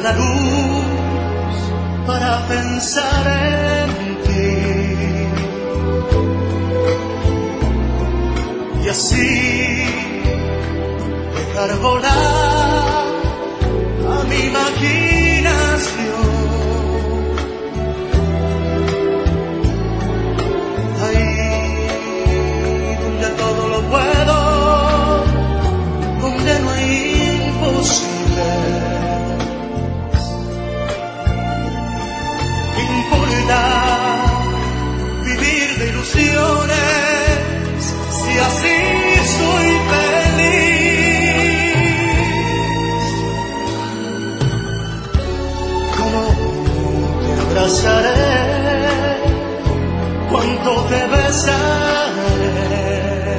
la luz para pensar en ti. Y así dejar volar a mi imaginación. Ahí donde todo lo puedo, donde no hay imposibles. Importa vivir de ilusiones, si así soy feliz. Cómo te abrazaré, cuánto te besaré.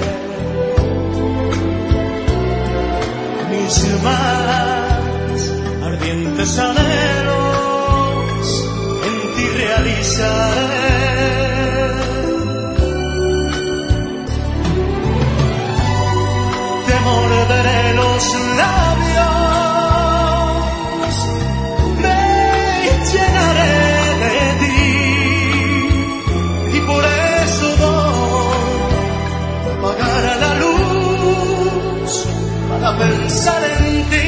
Mis más ardientes anhelos en ti realizaré. Te morderé los labios, me llenaré de ti, y por eso voy a apagar la luz para pensar en ti.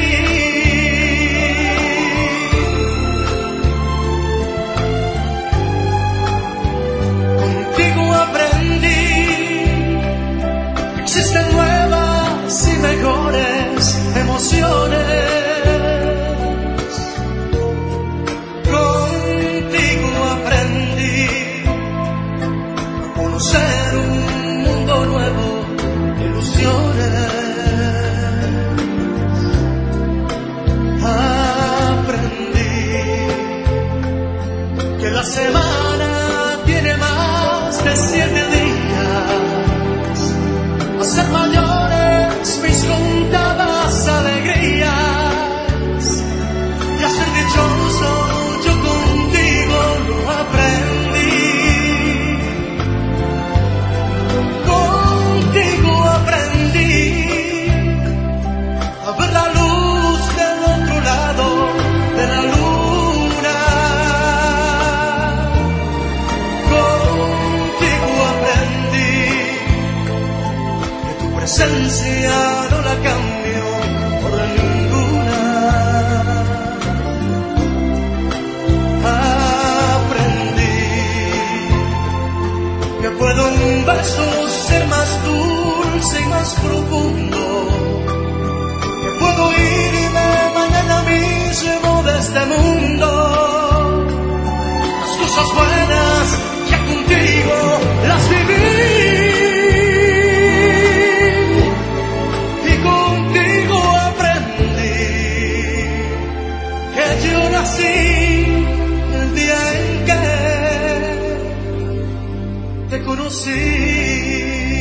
Contigo aprendí que existen nuevas y mejores emociones. Contigo aprendí a conocer un mundo nuevo de ilusiones. La semana tiene más de 7 días, a ser mayores mis contadas alegrías, y a ser dichoso yo contigo lo aprendí. Contigo aprendí a ver la luz del otro lado de la luna. Esencia no la cambio por ninguna. Aprendí que puedo un beso ser más dulce y más profundo, que puedo irme mañana mismo de este mundo. Las cosas buenas ya contigo las viví. El día en que te conocí.